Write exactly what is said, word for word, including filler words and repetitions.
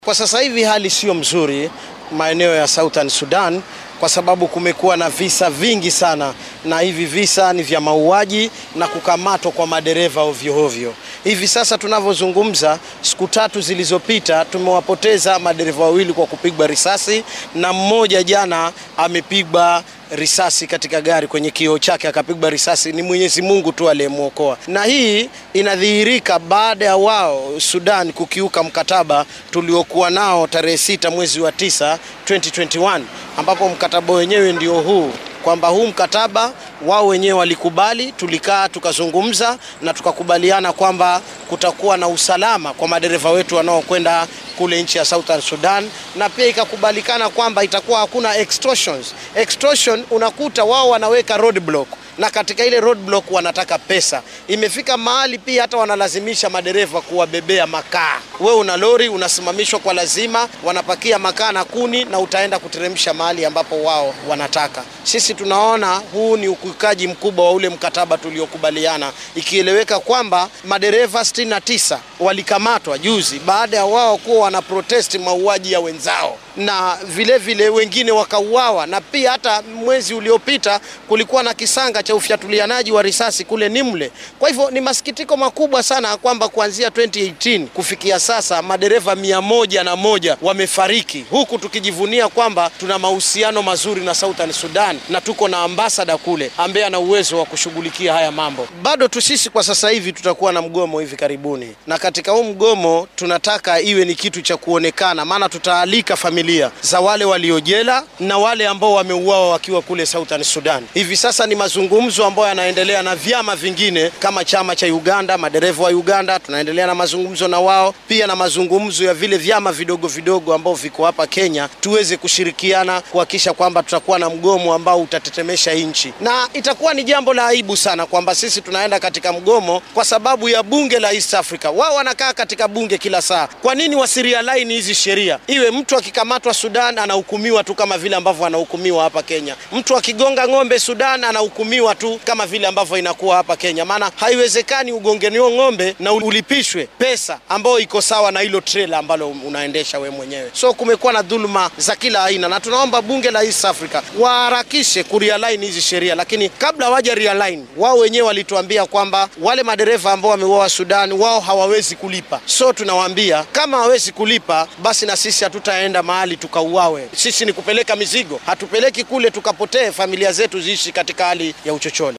Kwa sasa hivi hali sio mzuri maeneo ya Southern Sudan kwa sababu kumekuwa na visa vingi sana, na hivi visa ni vya mauaji na kukamatwa kwa madereva ovyo ovyo. Hivi sasa tunavyozungumza, siku tatu zilizopita tumewapoteza madereva wawili kwa kupigwa risasi, na mmoja jana amepigwa risasi katika gari kwenye kioo chake akapigwa risasi. Ni Mwenyezi Mungu tu aliyemuokoa. Na hii inadhihirika baada ya wao Sudan kukiuka mkataba tuliokuwa nao tarehe sita mwezi wa tisa twenty twenty-one, ambapo mkataba wenyewe ndio huu, kwamba huu mkataba wao wenyewe walikubali. Tulikaa tukazungumza na tukakubaliana kwamba kutakuwa na usalama kwa madereva wetu wanaokwenda kule nchi ya Southern Sudan, na pia ikakubalikana kwamba itakuwa hakuna extortions. Extortion unakuta wao wanaweka roadblock, na katika ile roadblock wanataka pesa. Imefika mahali pia hata wanalazimisha madereva kuwabebea makaa. Wewe una lori unasimamishwa kwa lazima, wanapakia makaa na kuni na utaenda kuteremsha mahali ambapo wao wanataka. Sisi tunaona huu ni ukiukaji mkubwa wa ule mkataba tuliokubaliana, ikieleweka kwamba madereva sitini na tisa walikamatwa juzi baada ya wao kuwa wana protest mauaji ya wenzao, na vile vile wengine wakauawa. Na pia hata mwezi uliopita kulikuwa na kisanga cha ufyatulianaji wa risasi kule Nimle. Kwa hivyo ni masikitiko makubwa sana kwamba kuanzia twenty eighteen kufikia sasa madereva mia moja na moja wamefariki, huku tukijivunia kwamba tuna mahusiano mazuri na Southern Sudan na tuko na ambassador kule ambaye ana uwezo wa kushughulikia haya mambo. Bado tu sisi kwa sasa hivi tutakuwa na mgomo hivi karibuni, na katika huu mgomo tunataka iwe ni kitu cha kuonekana, maana tutaalika familia za wale waliojela na wale ambao wameuawa wakiwa kule Southern Sudan. Hivi sasa ni mazungumzo ambayo yanaendelea na vyama vingine kama chama cha Uganda, madereva wa Uganda, tunaendelea na mazungumzo na wao, pia na mazungumzo ya vile vyama vidogo vidogo ambao viko hapa Kenya, tuweze kushirikiana kuhakikisha kwamba tutakuwa na mgomo ambao utatetemesha nchi. Na itakuwa ni jambo la aibu sana kwamba sisi tunaenda katika mgomo kwa sababu ya bunge la East Africa. Wao wanakaa katika bunge kila saa. Kwa nini wasirialign hizi sheria? Iwe mtu akikamatwa Sudan anahukumiwa tu kama vile ambavyo anahukumiwa hapa Kenya. Mtu akigonga ng'ombe Sudan anahukumiwa tu kama vile ambavyo inakuwa hapa Kenya. Maana haiwezekani ugongenio ng'ombe na ulipishwe pesa ambayo iko sawa na hilo trailer ambalo unaendesha we mwenyewe. So kumekuwa na dhuluma za kila aina, na tunaomba bunge la East Africa waharakishe kurealign hizi sheria. Lakini kabla waje realign, wao wenyewe walituambia kwamba wale madereva ambao wameuawa Sudan wao hawawezi kulipa. So tunawaambia kama hawezi kulipa, basi na sisi hatutaenda mahali tukauawe. Sisi ni kupeleka mizigo, hatupeleki kule tukapotee familia zetu ziishi katika hali ya uchochole.